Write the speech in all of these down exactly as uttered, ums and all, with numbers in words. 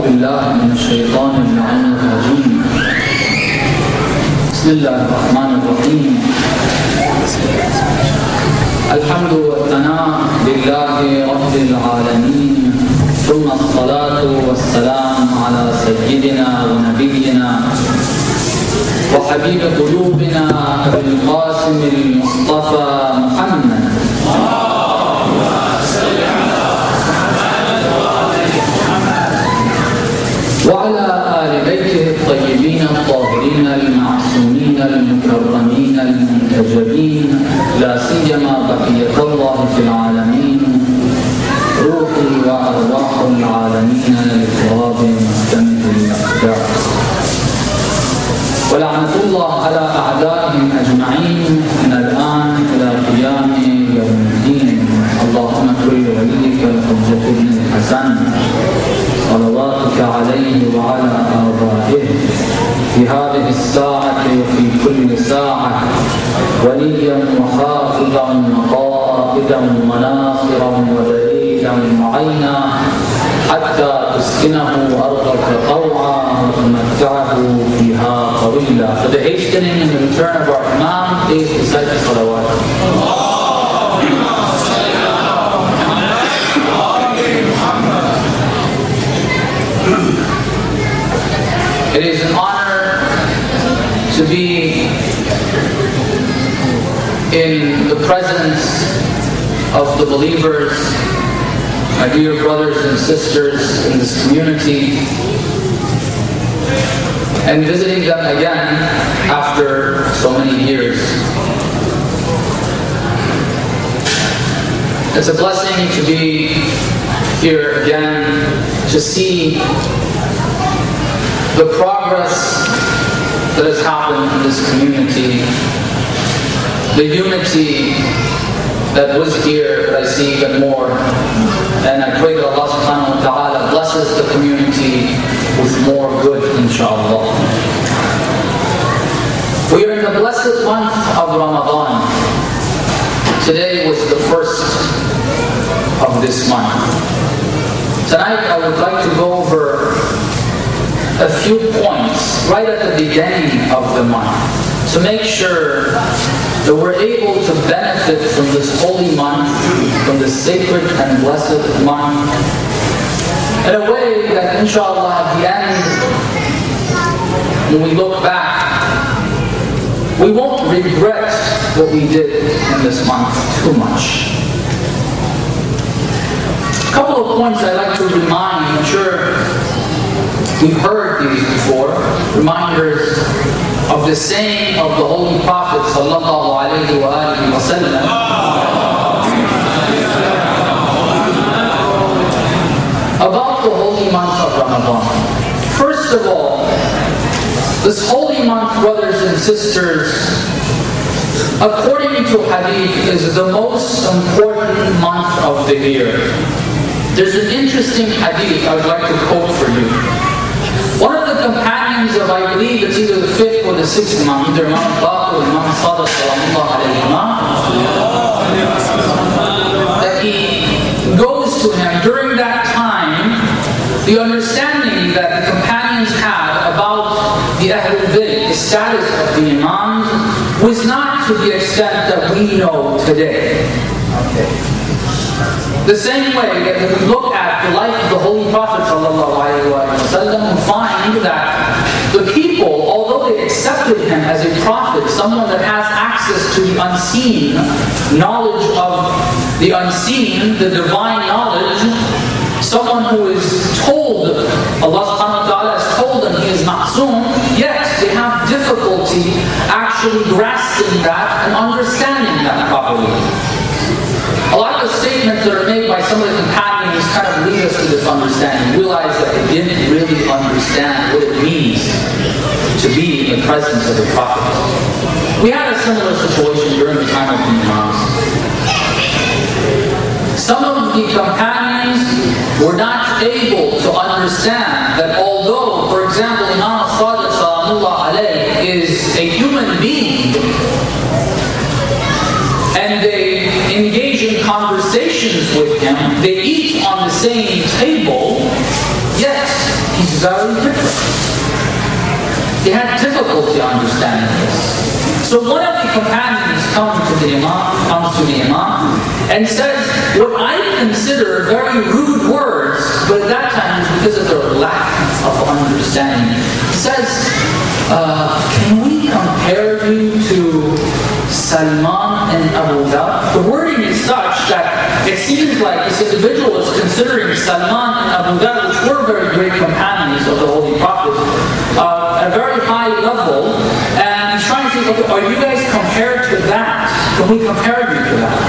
بالله من الشيطان اللعين الرجيم. بسم الله الرحمن الرحيم. الحمد والثناء لله رب العالمين، ثم الصلاة والسلام على سيدنا ونبينا وحبيب قلوبنا أبي القاسم المصطفى محمد وعلى آل بيته الطيبين الطاهرين المعصومين المكرمين المنتجبين، لا سيما بقية الله في العالمين، روحي وأرواح العالمين لتراب محكمه الأقدار. ولعنة الله على أعدائهم أجمعين من الآن إلى قيام يوم الدين. اللهم كن لوليك الحجة بن الحسن صلواتك عليه وعلى آبائه في هذه الساعة وفي كل ساعة وليا وحافظا وقائدا وناصرا ودليلا معينا، حتى تسكنه أرضك طوعا وتمتعه فيها طويلا. For the hastening and the return of our Imam, please recite the salawat. It is an honor to be in the presence of the believers, my dear brothers and sisters in this community, and visiting them again after so many years. It's a blessing to be here again, to see the progress that has happened in this community, the unity that was here, that I see even more. And I pray that Allah subhanahu wa ta'ala blesses the community with more good, inshallah. We are in the blessed month of Ramadan. Today was the first of this month. Tonight I would like to go over a few points right at the beginning of the month to make sure that we're able to benefit from this holy month, from this sacred and blessed month, in a way that inshallah at the end, when we look back, we won't regret what we did in this month too much. A couple of points I'd like to remind. I'm sure we've heard these before, reminders of the saying of the Holy Prophet sallallahu alayhi wa alihi wa sallam, about the holy month of Ramadan. First of all, this holy month, brothers and sisters, according to hadith, is the most important month of the year. There's an interesting hadith I would like to quote for you. One of the companions of, I believe it's either the fifth or the sixth Imam, either Imam Baqir or Imam Sadiq sallallahu alayhi wa sallam, that he goes to him during that time, the understanding that the companions had about the Ahlul Bayt, the status of the Imams, was not to the extent that we know today. Okay. The same way that when we look at the life of the Holy Prophet ﷺ, we find that the people, although they accepted him as a prophet, someone that has access to the unseen, knowledge of the unseen, the divine knowledge, someone who is told, Allah subhanahu wa ta'ala has told them he is ma'soom, yet they have difficulty actually grasping that and understanding that properly. A lot of the statements that are made by some of the companions kind of lead us to this understanding. Realize that they didn't really understand what it means to be in the presence of the Prophet. We had a similar situation during the time of the Imams. Some of the companions were not able to understand that although, for example, Imam Sadiq sallallahu alayhi is a human being, and they engage in conversations with him, they eat on the same table, yet he's very different. They had difficulty understanding this. So one of the companions comes to the Imam, comes to the Imam, and says what I consider very rude words, but at that time it was because of their lack of understanding. He says, uh, can we compare you to Salman and Abu Dhar? The wording is such that it seems like this individual is considering Salman and Abu Dhar, which were very great companions of the Holy Prophet, uh, at a very high level, and he's trying to say, okay, are you guys compared to that? Can we compare you to that?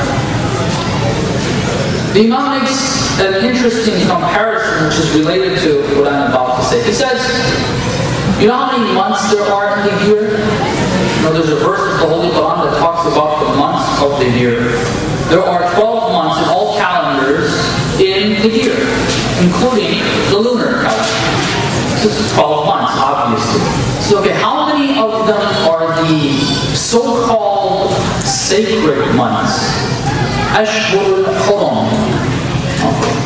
The Imam makes an interesting comparison which is related to what I'm about to say. He says, you know how many months there are in the year? You know, there's a verse of the Holy Quran that talks about the months of the year. There are twelve months in all calendars in the year, including the lunar calendar. This is twelve months, obviously. So, okay, how many of them are the so-called sacred months? Ashhur al-Hurum. Okay.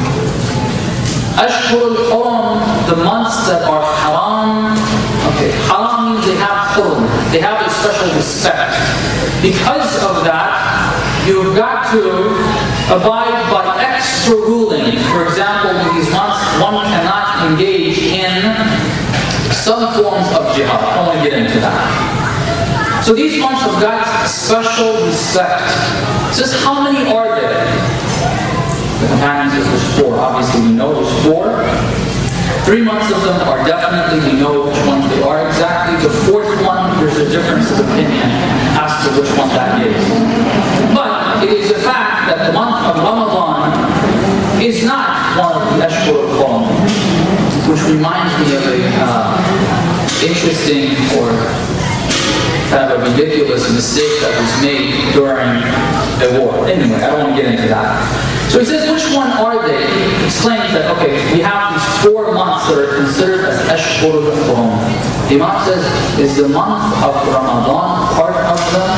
Ashhur al-Hurum, the months that are haram. Okay, haram means they have hurum. They have a special respect. Because of that, you've got to abide by extra rulings. For example, in these months, one cannot engage in some forms of jihad. I don't want to get into that. So these months have got special respect. Just how many are there? The companion says there's four. Obviously we know there's four. Three months of them are definitely, we know which ones they are exactly. The fourth one, there's a difference of opinion as to which one that is. But it is a fact that the month of Ramadan is not one of the Ashhur al-Hurum, which reminds me of a uh, interesting or kind of a ridiculous mistake that was made during the war. Anyway, I don't want to get into that. So he says, which one are they? He explains that, okay, we have these four months that are considered as Ashhur al-Hurum. The Imam says, is the month of Ramadan part of them?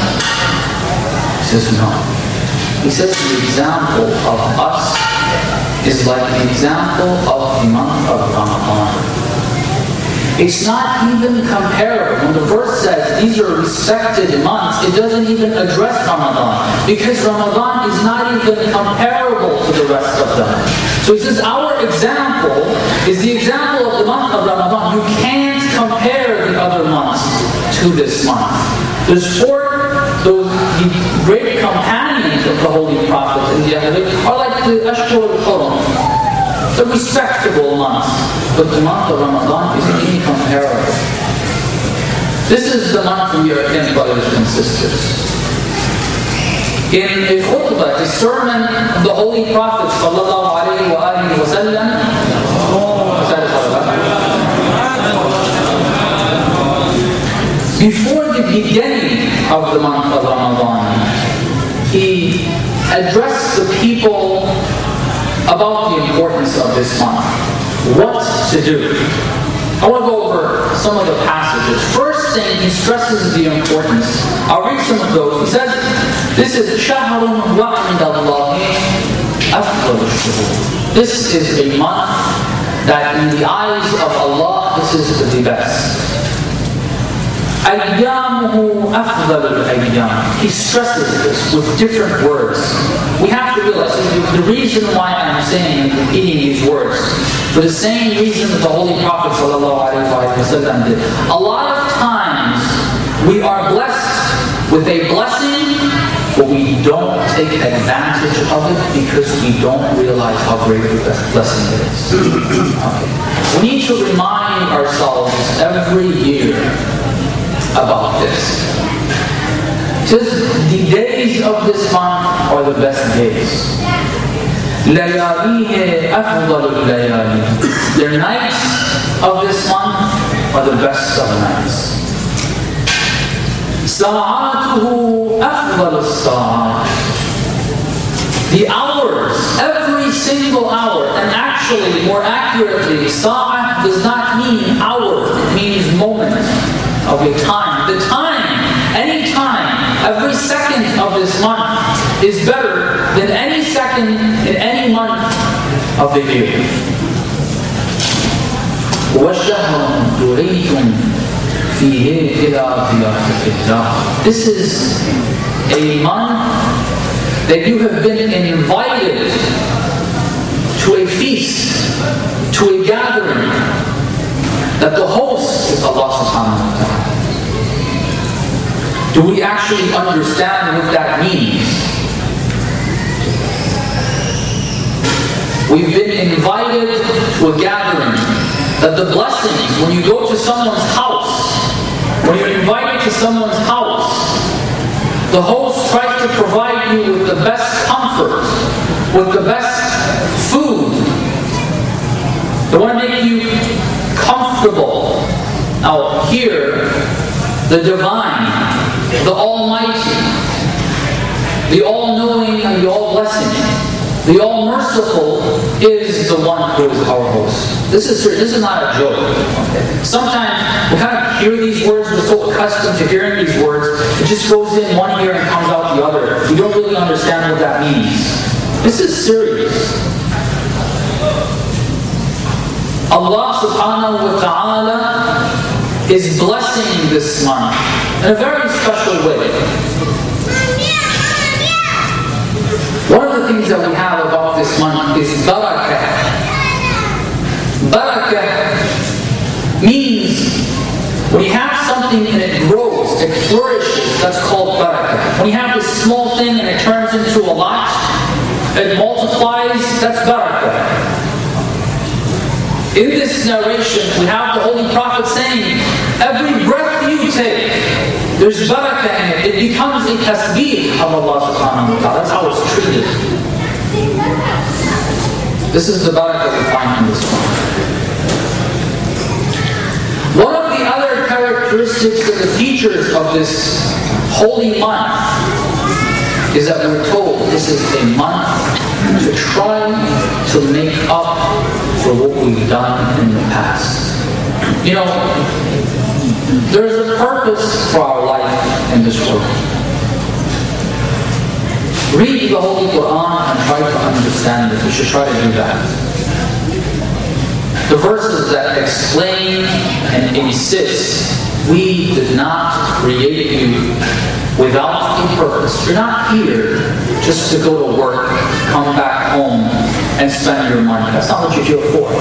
He says, no. He says, the example of us is like the example of the month of Ramadan. It's not even comparable. When the verse says these are respected months, it doesn't even address Ramadan, because Ramadan is not even comparable to the rest of them. So he says our example is the example of the month of Ramadan. You can't compare the other months to this month. There's four, those the great companions of the Holy Prophet in the Ahadith are like the Ashhur al-Hurum. The respectable months, but the month of Ramadan is incomparable. This is the month we are in, brothers and sisters. In a khutbah, a sermon of the Holy Prophet sallallahu alaihi wa alihi wa sallam, before the beginning of the month of Ramadan, he addressed the people about the importance of this month. What to do. I want to go over some of the passages. First thing, he stresses the importance. I'll read some of those. He says, this is شَهْرٌ وَعِنْدَ اللَّهِ أَفْضَلُ الشُّهُورِ. This is a month that in the eyes of Allah, this is the best. أَيَّامُهُ أَفْضَلُ الْأَيَّامِ. He stresses this with different words. We have to realize the reason why I'm saying and repeating these words, for the same reason that the Holy Prophet ﷺ did. A lot of times we are blessed with a blessing, but we don't take advantage of it because we don't realize how great the blessing is. Okay. We need to remind ourselves every year about this. It says the days of this month are the best days. لَيَالِيهِ أَفْضَلُ اللَّيَالِي. The nights of this month are the best of nights. سَاعَاتُهُ أَفْضَلُ السَّاعَاتِ. The hours, every single hour, and actually, more accurately, sa'a does not mean hour, it means moment. Okay, time. The time, any time, every second of this month is better than any second in any month of the year. وَشَهْرٌ دُعِيتُمْ فِيهِ إِلَىٰ ضِيَافَةِ اللَّهِ. This is a month that you have been invited to a feast, to a gathering, that the host is Allah subhanahu wa ta'ala. Do we actually understand what that means? We've been invited to a gathering, that the blessings, when you go to someone's house, when you're invited to someone's house, the host tries to provide you with the best comfort, with the best food. They want to make you comfortable. Now here, the divine, the almighty, the all-knowing and the all-blessing, the all-merciful is the one who is our host. This is this is not a joke. Okay? Sometimes we kind of hear these words, we're so accustomed to hearing these words, it just goes in one ear and comes out the other. We don't really understand what that means. This is serious. Allah subhanahu wa ta'ala is blessing this month in a very special way. One of the things that we have about this month is barakah. Barakah means when you have something and it grows, it flourishes, that's called barakah. When you have this small thing and it turns into a lot, it multiplies, that's barakah. In this narration, we have the Holy Prophet saying, every breath you take, there's barakah in it. It becomes a tasbih of Allah subhanahu wa ta'ala. That's how it's treated. This is the barakah we find in this one. One of the other characteristics and the features of this holy month is that we're told this is a month to try to make up for what we've done in the past. You know, there's a purpose for our life in this world. Read the Holy Quran and try to understand it. We should try to do that. The verses that explain and insist, we did not create you without a purpose. You're not here just to go to work, come back home, and spend your money. That's not what you're here for.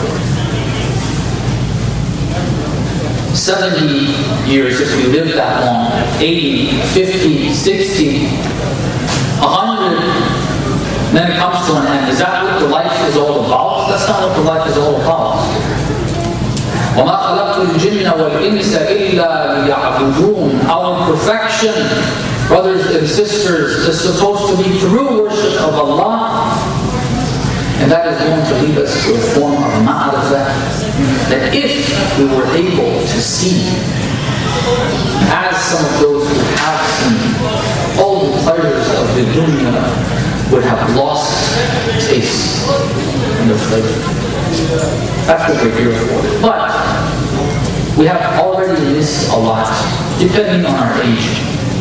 seventy years, if we live that long, eighty, fifty, sixty, one hundred, then it comes to an end. Is that what the life is all about? That's not what the life is all about. وَمَا خَلَقْتُ الْجِنَّ وَالْإِنسَ إِلَّا لِيَعْبُدُونَ. Our perfection, brothers and sisters, is supposed to be through worship of Allah. And that is going to lead us to a form of ma'arifah, that if we were able to see, as some of those who have seen, all the pleasures of the dunya would have lost taste and the flavor. That's what we're here for. But we have already missed a lot, depending on our age.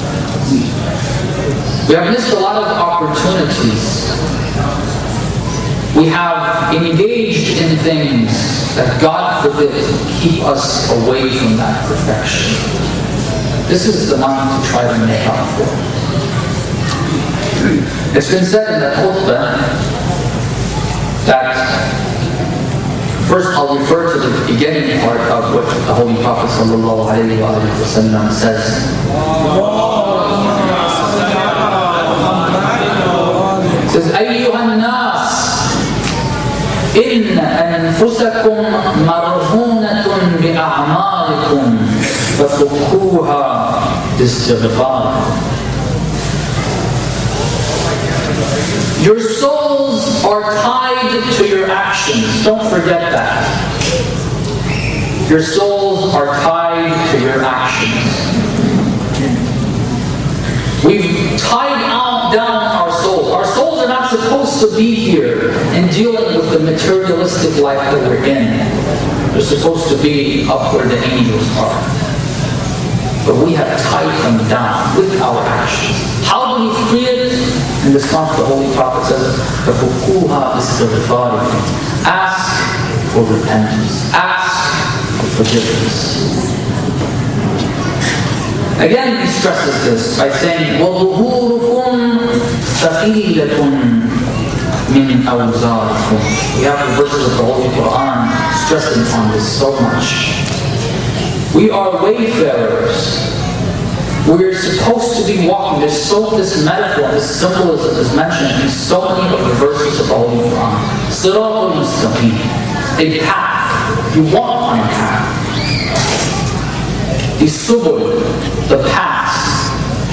We have missed a lot of opportunities. We have engaged in things that, God forbid, keep us away from that perfection. This is the month to try to make up for. It's been said in the khutbah that, first I'll refer to the beginning part of what the Holy Prophet sallallahu alaihi wasallam says. It says, أَيُّهَا النَّاسِ إِنَّ أَنفُسَكُمْ مَرْهُونَةٌ بِأَعْمَالِكُمْ فَفُكُّوهَا بِالِاسْتِغْفَارِ. Your souls are tied to your actions. Don't forget that. Your souls are tied to your actions. We've tied out down our souls. Our souls are not supposed to be here and dealing with the materialistic life that we're in. They're supposed to be up where the angels are. But we have tied them down with our actions. How do we free it? In this month, the Holy Prophet says, فَفُكُّوهَا بِاسْتِغْفَارِ. Ask for repentance. Ask forgiveness. Again, he stresses this by saying, وَظُهُورُكُمْ ثَقِيلَةٌ مِنْ أَوْزَارِكُمْ. We have the verses of the Holy Quran stressing on this so much. We are wayfarers. We're supposed to be walking. There's so this metaphor, this symbolism is mentioned in so many of the verses of the Holy Quran. Siratul Mustaqim, a path. You walk on a path. The subul, the paths.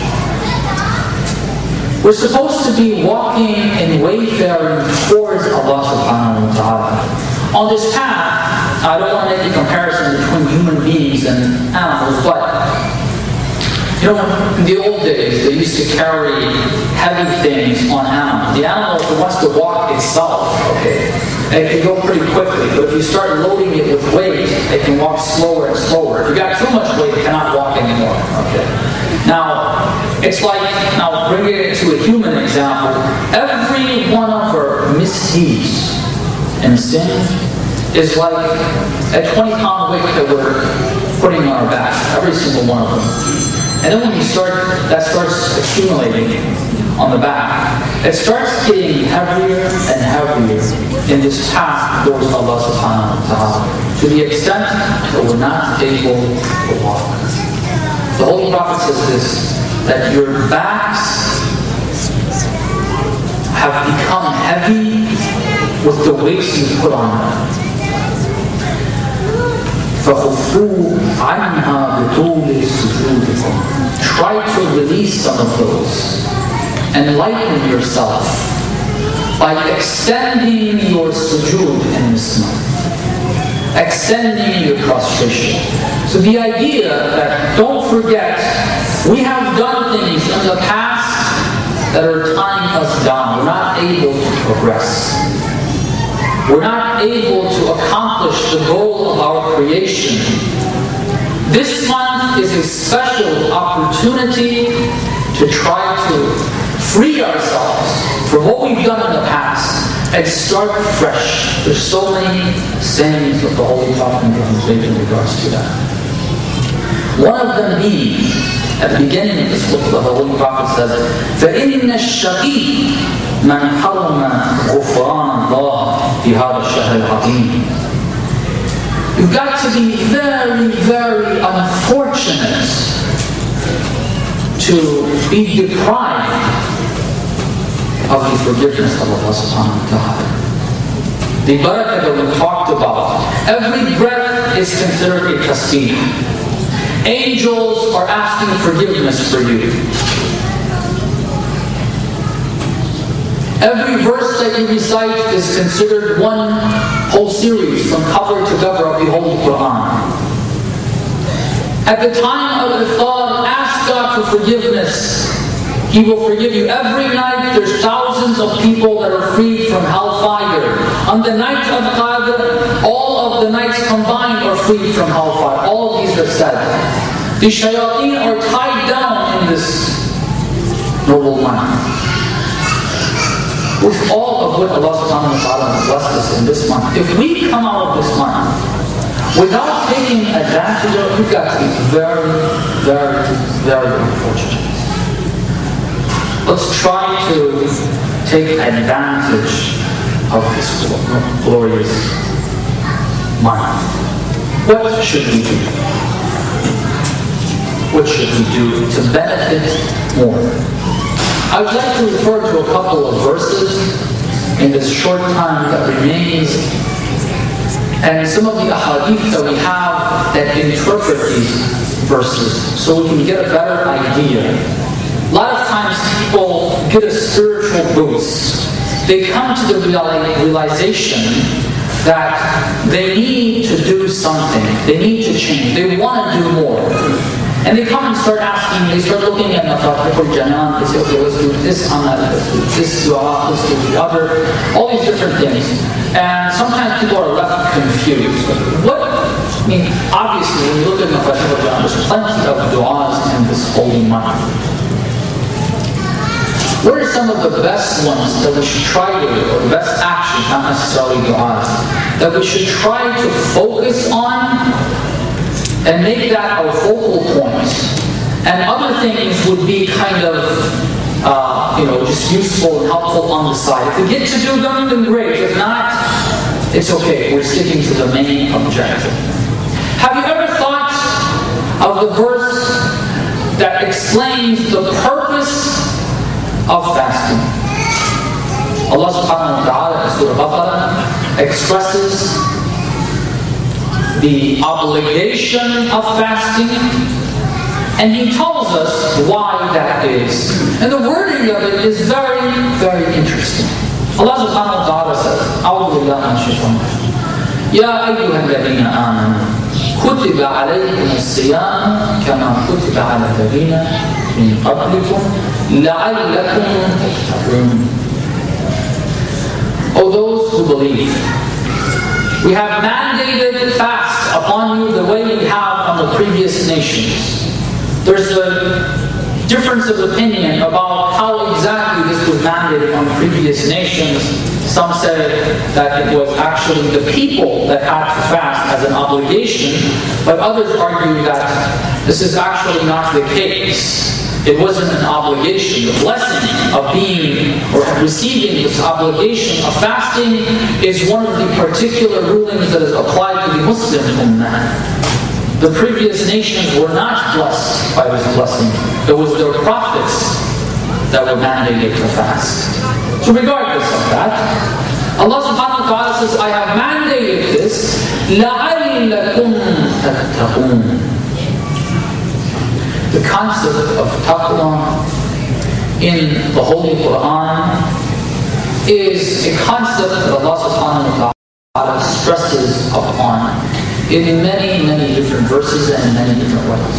We're supposed to be walking and wayfaring towards Allah subhanahu wa ta'ala. On this path, I don't want to make a comparison between human beings and animals, but you know, in the old days, they used to carry heavy things on animals. The animal, if it wants to walk itself, okay, it can go pretty quickly. But if you start loading it with weight, it can walk slower and slower. If you got too much weight, it cannot walk anymore. Okay. Now, it's like, now bringing it to a human example, every one of our misdeeds and sin is like a twenty pound weight that we're putting on our back, every single one of them. And then when you start, that starts accumulating on the back. It starts getting heavier and heavier in this path towards Allah subhanahu wa ta'ala, to the extent that we're not able to walk. The Holy Prophet says this, that your backs have become heavy with the weights you put on them. فَخُفُّوا عَنْهَا بِطُولِ سُجُودِكُمْ. Try to release some of those and lighten yourself by extending your sujood in this month. Extending your prostration. So the idea that, don't forget, we have done things in the past that are tying us down. We're not able to progress. We're not able to accomplish the goal of our creation. This month is a special opportunity to try to free ourselves from what we've done in the past and start fresh. There's so many sayings of the Holy Prophet in regards to that. One of them being, at the beginning of this book, the Holy Prophet says, فَإِنَّ الشَّقِيِّ مَنْ حَرَمَ غُفْرَانَ اللَّهِ فِي هَذَا الشَّهْرِ الْعَظِيمِ. You've got to be very, very unfortunate to be deprived of the forgiveness of Allah subhanahu wa ta'ala. The barakah that we talked about, every breath is considered a tasbih. Angels are asking forgiveness for you. Every verse that you recite is considered one whole series from cover to cover of the Holy Quran. At the time of iftar, ask God for forgiveness. He will forgive you. Every night there's thousands of people that are freed from hellfire. On the night of Qadr, all of the nights combined are freed from hellfire. All of these are said. The shayateen are tied down in this noble month. With all of what Allah subhanahu wa ta'ala has blessed us in this month, if we come out of this month without taking advantage of it, we've got to be very, very, very unfortunate. Let's try to take advantage of this glorious month. What should we do? What should we do to benefit more? I would like to refer to a couple of verses in this short time that remains, and some of the ahadith that we have that interpret these verses so we can get a better idea. A lot of times people get a spiritual boost. They come to the realization that they need to do something. They need to change. They want to do more. And they come and start asking, they start looking at Mafatihul Janan, they say, okay, let's do this on that, let's do this dua, let's do the other, all these different things. And sometimes people are left confused. What, I mean, obviously, when you look at Mafatihul Janan, there's plenty of duas in this holy month. What are some of the best ones that we should try to do, or the best actions, not necessarily du'as, that we should try to focus on and make that our focal point. And other things would be kind of, uh, you know, just useful and helpful on the side. If we get to do them, then great. If not, it's okay. We're sticking to the main objective. Have you ever thought of the verse that explains the purpose of fasting? Allah subhanahu wa ta'ala in Surah Baqarah expresses the obligation of fasting, and He tells us why that is. And the wording of it is very, very interesting. Allah subhanahu wa ta'ala says, أعوذ بالله من الشيطان الرجيم يا أيها الذين آمنوا كتب عليكم الصيام كما كتب على الذين من قبلكم لعلكم تتقون. O those who believe, we have mandated fast upon you the way we have on the previous nations. There's a difference of opinion about how exactly this was mandated on previous nations. Some say that it was actually the people that had to fast as an obligation, but others argue that this is actually not the case. It wasn't an obligation. The blessing of being or receiving this obligation of fasting is one of the particular rulings that is applied to the Muslim ummah. The previous nations were not blessed by this blessing. It was their prophets that were mandated to fast. So regardless of that, Allah subhanahu wa ta'ala says, I have mandated this لَعَلَّكُمْ تَتَّقُونَ. The concept of taqwa in the Holy Quran is a concept that Allah subhanahu wa ta'ala stresses upon in many, many different verses and in many different ways.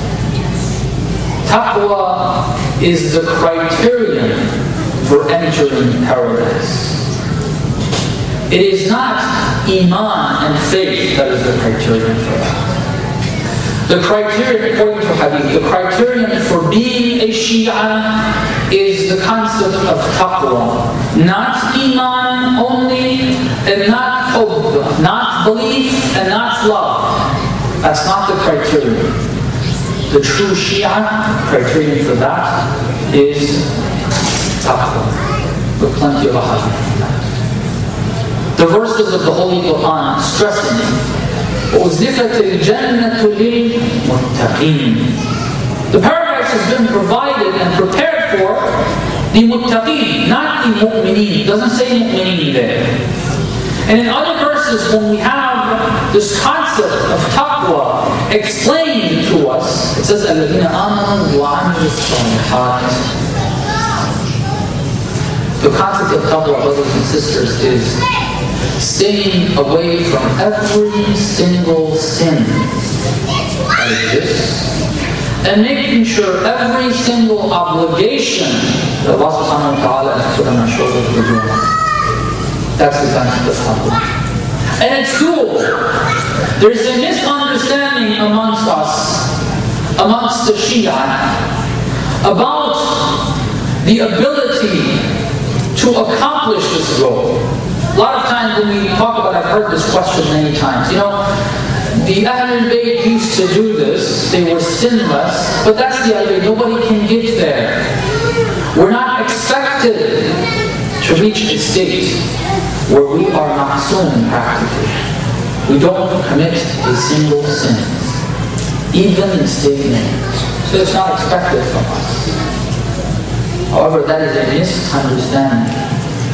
Taqwa is the criterion for entering paradise. It is not iman and faith that is the criterion for that. The criterion, according to Hadith, the criterion for being a Shia is the concept of taqwa. Not iman only, and not hubb, not belief, and not love. That's not the criterion. The true Shia criterion for that is taqwa. With plenty of hadith on that. The verses of the Holy Quran stressing أُزْلِفَتِ الْجَنَّةُ لِلْمُتَّقِينَ. The paradise has been provided and prepared for the muttaqeen, not the mu'mineen. It doesn't say mu'mineen there. And in other verses, when we have this concept of taqwa explained to us, it says, الَّذِينَ آمَنُوا وَعَمِلُوا الصَّالِحَاتِ. The concept of taqwa, brothers and sisters, is staying away from every single sin that exists, and making sure every single obligation that Allah subhanahu wa ta'ala has put on our shoulders we're doing. That's the concept of taqwa. And it's doable. There's a misunderstanding amongst us, amongst the Shia, about the ability to accomplish this goal. A lot of times when we talk about, I've heard this question many times, you know, the Ahlul Bayt used to do this, they were sinless, but that's the idea, nobody can get there. We're not expected to reach a state where we are ma'soom practically. We don't commit a single sin, even in state name. So it's not expected from us. However, that is a misunderstanding.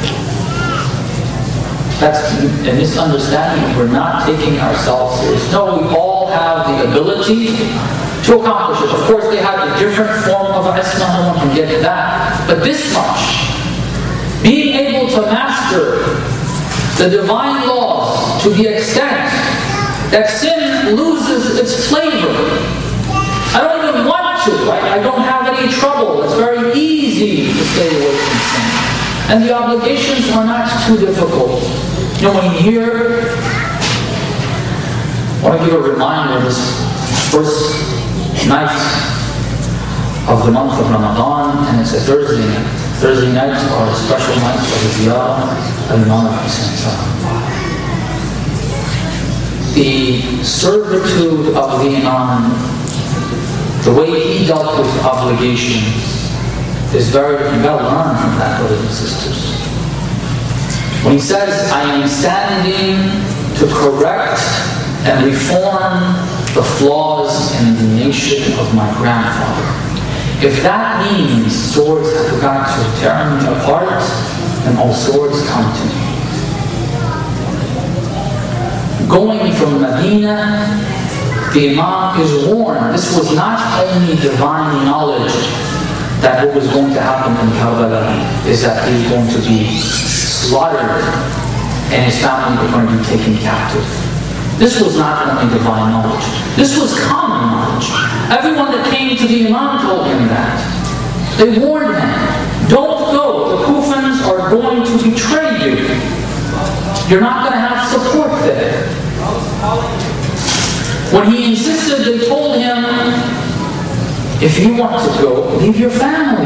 That's a misunderstanding. We're not taking ourselves serious. No, we all have the ability to accomplish it. Of course, they have a different form of isma, no one can get to that. But this much, being able to master the divine laws to the extent that sin loses its flavor. I don't even want to. I, I don't have any trouble. It's very easy to stay away from sin. And the obligations are not too difficult. You know, when you hear, I want to give a reminder of this first night of the month of Ramadan, and it's a Thursday night. Thursday nights are special nights of the Ziyarah al-Imam al-Hussein. the servitude of the Imam, the way he dealt with obligations, is very well learned from that, brothers and sisters. When he says, I am standing to correct and reform the flaws in the nation of my grandfather. If that means swords have got to tear me apart, then all swords come to me. Going from Medina, the Imam is warned. This was not only divine knowledge that what was going to happen in Karbala is that he was going to be slaughtered and his family were going to be taken captive. This was not only divine knowledge. This was common knowledge. Everyone that came to the Imam told him that. They warned him, don't go. The Kufans are going to betray you. You're not going to have support there. When he insisted, they told him, if you want to go, leave your family.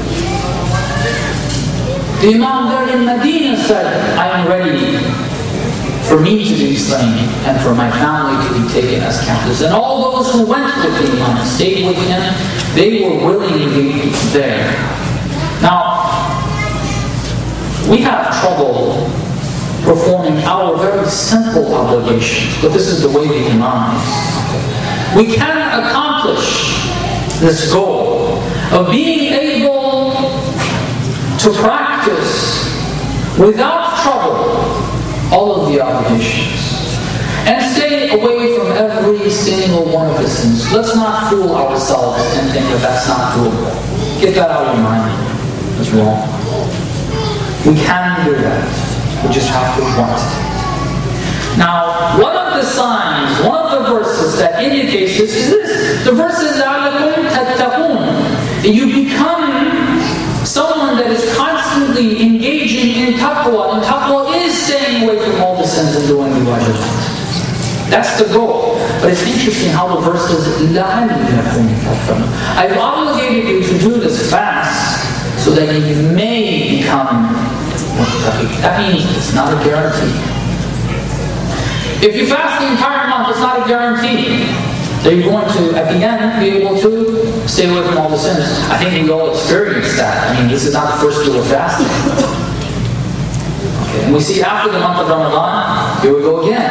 The Imam there in Medina said, I am ready for me to be slain and for my family to be taken as captives. And all those who went with the Imam, stayed with him, they were willingly there. Now, we have trouble performing our very simple obligations, but this is the way the Imam is. We can accomplish this goal of being able to practice without trouble all of the obligations and stay away from every single one of the sins. Let's not fool ourselves and think that that's not doable. Get that out of your mind. That's wrong. We can do that. We just have to want it. Now, one of the signs, one of the verses that indicates this is this. The verse is لَعَلَّكُمْ تَتَّقُونَ. You become someone that is constantly engaging in taqwa. And taqwa is staying away from all the sins and doing the wajibat. That's the goal. But it's interesting how the verse says, لَعَلَّكُمْ تَتَّقُونَ. I've obligated you to do this fast so that you may become muttaqi. That means it's not a guarantee. If you fast the entire month, it's not a guarantee that you're going to, at the end, be able to stay away from all the sins. I think we all experience that. I mean, this is not the first year of fasting. Okay. And we see after the month of Ramadan, here we go again.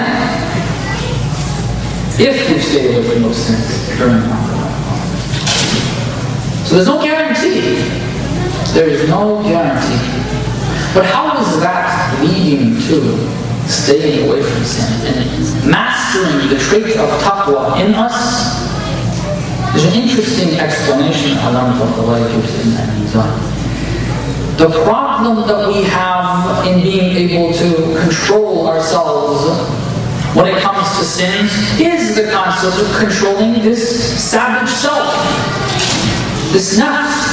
If we stay away from those sins during the month of Ramadan. So there's no guarantee. There is no guarantee. But how is that leading to staying away from sin and mastering the trait of taqwa in us? There's an interesting explanation Allah gives in that Mizan. The problem that we have in being able to control ourselves when it comes to sins is the concept of controlling this savage self, this nafs,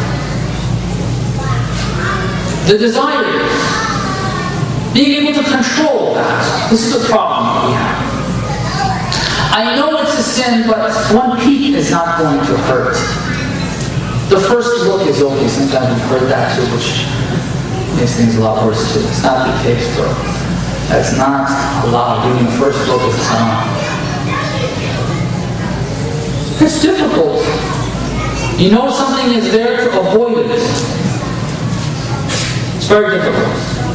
the desires, being able to control that. This is the problem that we have. I know it's a sin, but one peek is not going to hurt. The first look is okay. Sometimes we've heard that too, which makes things a lot worse too. It's not the case, bro. That's not allowed. Even the first look is haram. It's difficult. You know something is there to avoid it. It's very difficult.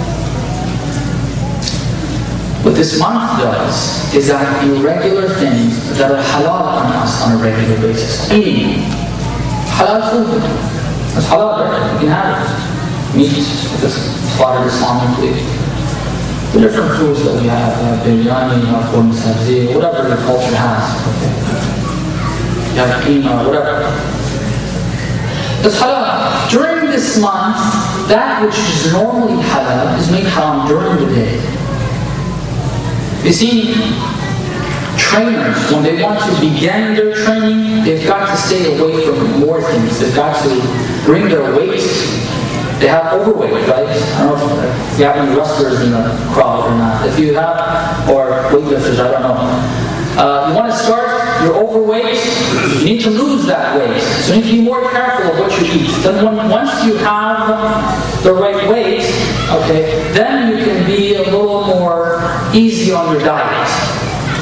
What this month does is that irregular things that are halal on us on a regular basis. Eating. Halal food. That's halal, right? You can have it. Meat, if it's slaughtered Islamically. The different foods that we have, uh, biryani, akhun, sabzi, whatever your culture has. Okay. You have qima, whatever. It's halal. During this month, that which is normally halal is made haram during the day. You see, trainers, when they want to begin their training, they've got to stay away from more things. They've got to bring their weight. They have overweight, right? I don't know if you have any wrestlers in the crowd or not. If you have, or weightlifters, I don't know. Uh, you want to start, you're overweight, you need to lose that weight. So you need to be more careful of what you eat. Then when, once you have the right weight, okay, then you can be a little more easy on your diet.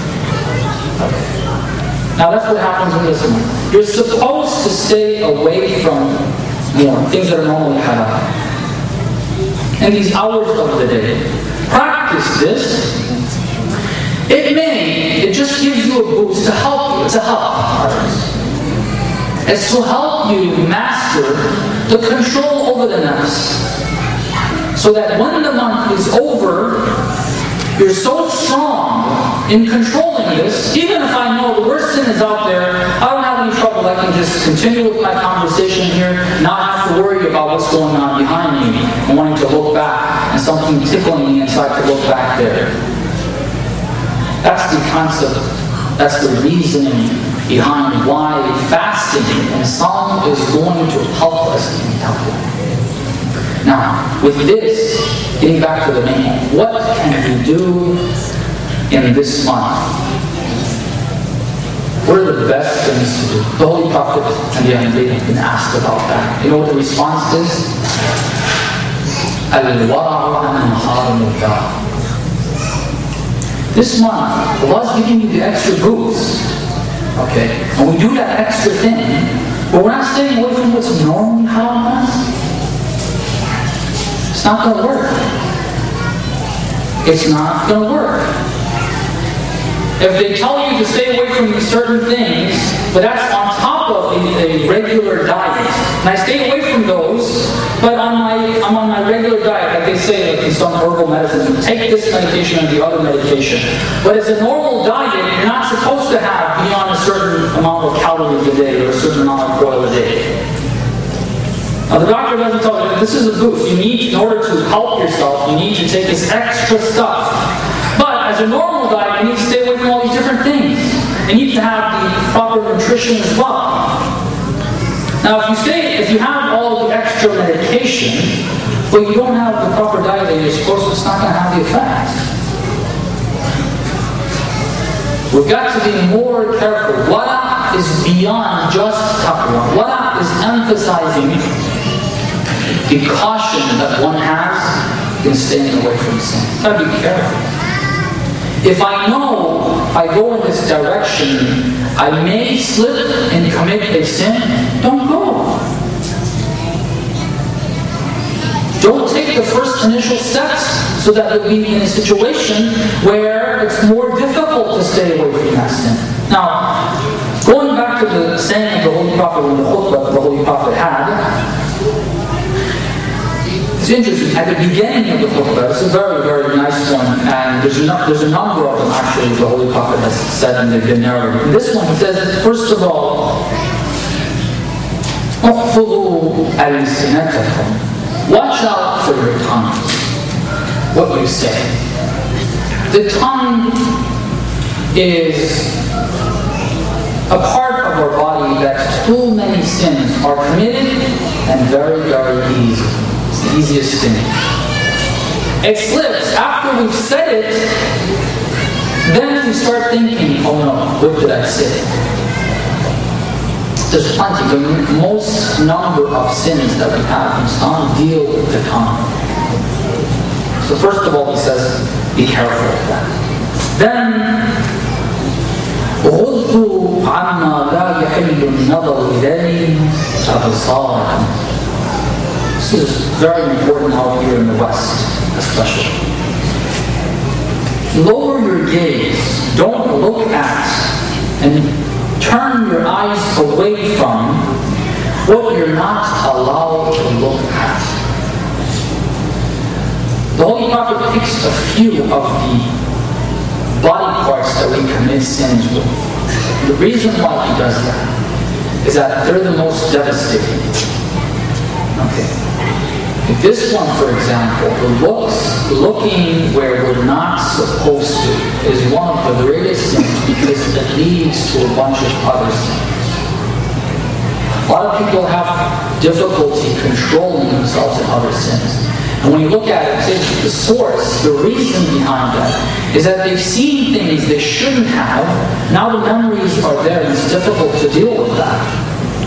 Now that's what happens in this one. You're supposed to stay away from more things that are normally halal. And these hours of the day. Practice this. It may, it just gives you a boost to help you, to help others. It's to help you master the control over the nafs. So that when the month is over, you're so strong in controlling this. Even if I know the worst sin is out there, I don't have any trouble. I can just continue with my conversation here, not have to worry about what's going on behind me and wanting to look back and something tickling me inside to look back there. That's the concept. That's the reasoning behind why fasting and Saum is going to help us in taqwa. Now, with this, getting back to the main point, what can we do in this month? What are the best things to do? The Holy Prophet and the Anbiya have been asked about that. You know what the response is? Al-wara'u an maharimillah. This month, Allah is giving you the extra boost. Okay? And we do that extra thing, but we're not staying away from what's normally haram. It's not going to work. It's not going to work. If they tell you to stay away from these certain things, but that's on top of a, a regular diet, and I stay away from those, but on my, I'm on my regular diet, like they say, like in some herbal medicine, you take this medication and the other medication. But as a normal diet, you're not supposed to have beyond a certain amount of calories a day or a certain amount of oil a day. Now the doctor doesn't tell you, this is a boost. You need, in order to help yourself, you need to take this extra stuff. But as a normal diet, you need to stay away from all these different things. You need to have the proper nutrition as well. Now if you stay, if you have all the extra medication, but you don't have the proper diet that you're supposed to, it's not going to have the effect. We've got to be more careful. Wara is beyond just taqwa. Wara is emphasizing the caution that one has in staying away from sin. You've got to be careful. If I know if I go in this direction, I may slip and commit a sin, don't go. Don't take the first initial steps so that you'll be in a situation where it's more difficult to stay away from that sin. Now, going back to the saying of the Holy Prophet when the khutbah the Holy Prophet had, it's interesting, at the beginning of the khutbah, it's a very, very nice one, and there's a, there's a number of them actually the Holy Prophet has said and they've been narrated. In this one he says, first of all, احفظوا ألسنتكم. Watch out for your tongues, what you say. The tongue is a part of our body that too many sins are committed and very, very easy. It's the easiest thing. It slips. After we've said it, then we start thinking, oh no, what did I say? There's plenty. The most number of sins that we have in Islam deal with the tongue. So first of all, he says, be careful of that. Then, غضوا عما لا يحل النظر إليه أبصاركم. This is very important out here in the West, especially. Lower your gaze. Don't look at and turn your eyes away from what you're not allowed to look at. The Holy Prophet picks a few of the body parts that we commit sins with. The reason why he does that is that they're the most devastating. Okay. This one, for example, the looks, looking where we're not supposed to, is one of the greatest sins because it leads to a bunch of other sins. A lot of people have difficulty controlling themselves in other sins. And when you look at it, the source, the reason behind that, is that they've seen things they shouldn't have. Now the memories are there and it's difficult to deal with that.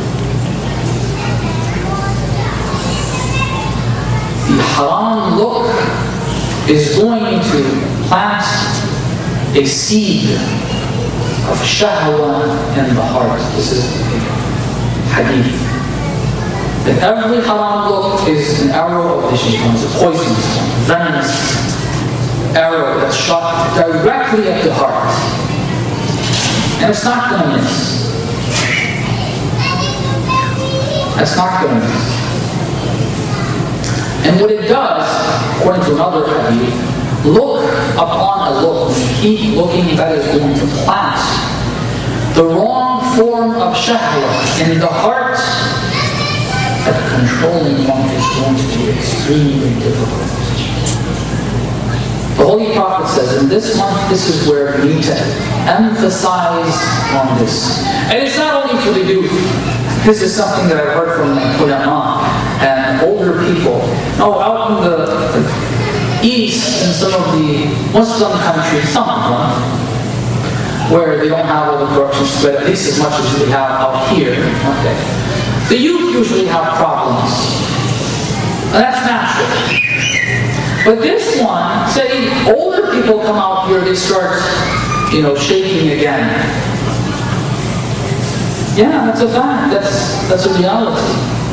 The haram look is going to plant a seed of shahwa in the heart. This is hadith. That every haram look is an arrow of the shaitan. It's a poisonous one, venomous arrow that's shot directly at the heart. And it's not going to miss. It's not going to miss. And what it does, according to another hadith, look upon a look, when you keep looking, that is going to plant the wrong form of shahwa in the heart, that controlling one is going to be extremely difficult. The Holy Prophet says, in this month, this is where we need to emphasize on this. And it's not only for the youth. This is something that I've heard from ulama and older people. No, out in the, the east, in some of the Muslim countries, some of them, where they don't have all the corruption spread, at least as much as we have out here. Okay. The youth usually have problems. And that's natural. But this one, say older people come out here, they start, you know, shaking again. Yeah, that's a fact. That's that's a reality.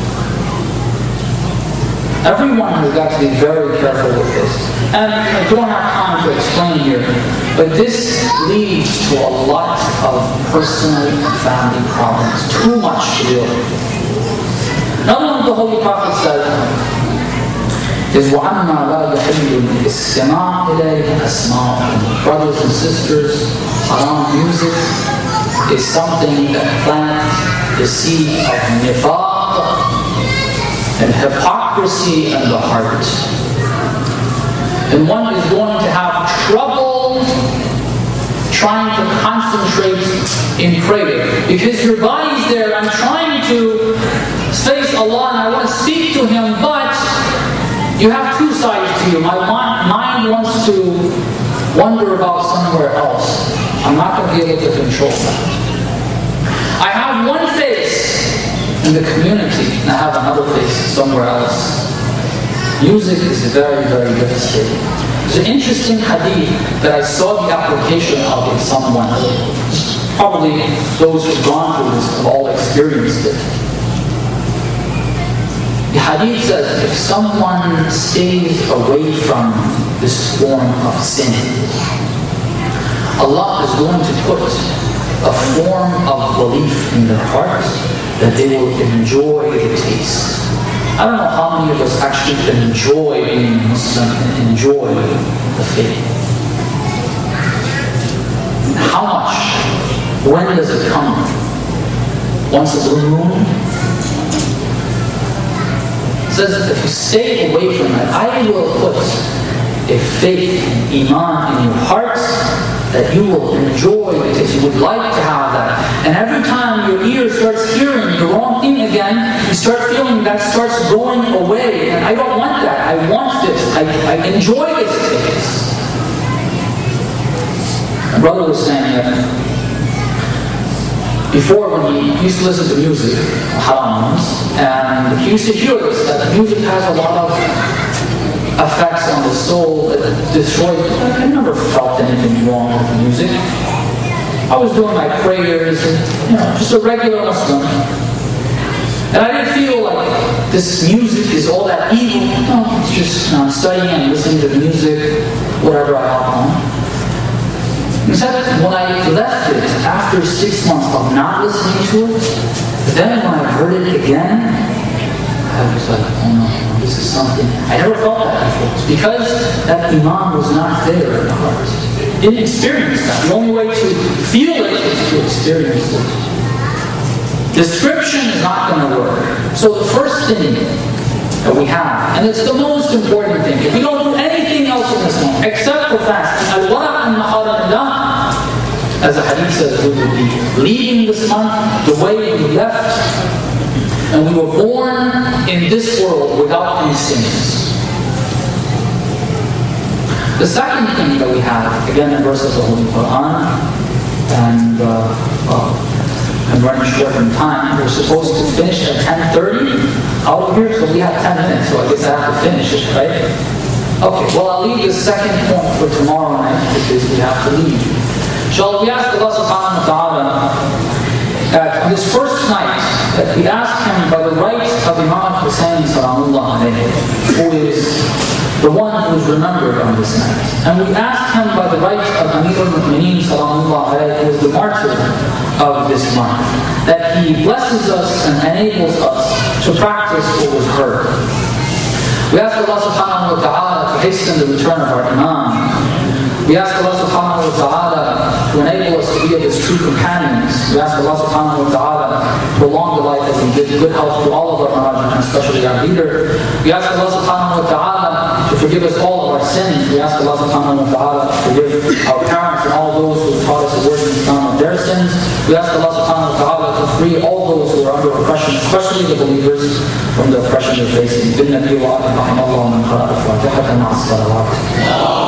Everyone has got to be very careful with this. And I don't have time to explain here, but this leads to a lot of personal and family problems. Too much to deal with. Another one the Holy Prophet said is وَعَمَّا لَا يَحِلُّ الْإِسْتِمَاعِ إِلَيْهِ أَسْمَاءٌ. Brothers and sisters, haram music is something that plants the seed of nifaq and hypocrisy in the heart. And one is going to have trouble trying to concentrate in prayer. Because your body's there, I'm trying to face Allah and I want to speak to Him, but you have two sides to you. My mind wants to wonder about somewhere else. I'm not going to be able to control that. I have one face in the community, and I have another face somewhere else. Music is very, very devastating. There's an interesting hadith that I saw the application of in someone. Probably those who've gone through this have all experienced it. The hadith says, if someone stays away from this form of sin, Allah is going to put a form of belief in their heart that they will enjoy the taste. I don't know how many of us actually enjoy being Muslim and enjoy the faith. How much? When does it come? Once a blue moon? It says that if you stay away from it, I will put a faith and iman in your heart that you will enjoy the taste. You would like to have that. And every time your ear starts hearing the wrong thing again, you start feeling that starts going away. And I don't want that. I want this. I, I enjoy this taste. My brother was saying that before, when he used to listen to music, haram, and he used to hear this, that music has a lot of effects on the soul that destroys it. I never felt anything wrong with music. I was doing my prayers, and, you know, just a regular Muslim. And I didn't feel like this music is all that evil. No, it's just, you know, I'm studying and listening to music, whatever I have on. Except when I left it, after six months of not listening to it, then when I heard it again, I was like, oh no, this is something. I never felt that before. It's because that iman was not there in the heart. Didn't experience that. The only way to feel it is to experience it. Description is not going to work. So the first thing that we have, and it's the most important thing, if we don't do anything else in this one, except for fasting, al-wara' al-nahar, as the hadith says, we will be leaving this month the way we left, and we were born in this world without any sins. The second thing that we have, again in verses of the Holy Quran, and uh, well, I'm running short on time. We're supposed to finish at ten thirty out of here, so we have ten minutes, so I guess I have to finish it, right? Okay, well I'll leave the second point for tomorrow night because we have to leave. So we ask Allah subhanahu wa ta'ala that on this first night, that we ask him by the right of Imam Hussein salamullah alayhi, who is the one who is remembered on this night. And we ask him by the right of Amir al-Mu'mineen salamullah alayhi, who is the martyr of this month, that he blesses us and enables us to practice what was heard. We ask Allah subhanahu wa ta'ala to hasten the return of our Imam. We ask Allah subhanahu wa ta'ala to enable us to be of His true companions. We ask Allah subhanahu wa ta'ala to prolong the life and give good health to all of our Mahajir, and especially our leader. We ask Allah subhanahu wa ta'ala to forgive us all of our sins. We ask Allah subhanahu wa ta'ala to forgive our parents and all those who taught us the word in Islam of their sins. We ask Allah subhanahu wa ta'ala to free all those who are under oppression, especially the believers, from the oppression they're facing. بالنبي وآله رحمه الله من قرأ الفاتحة مع الصلوات.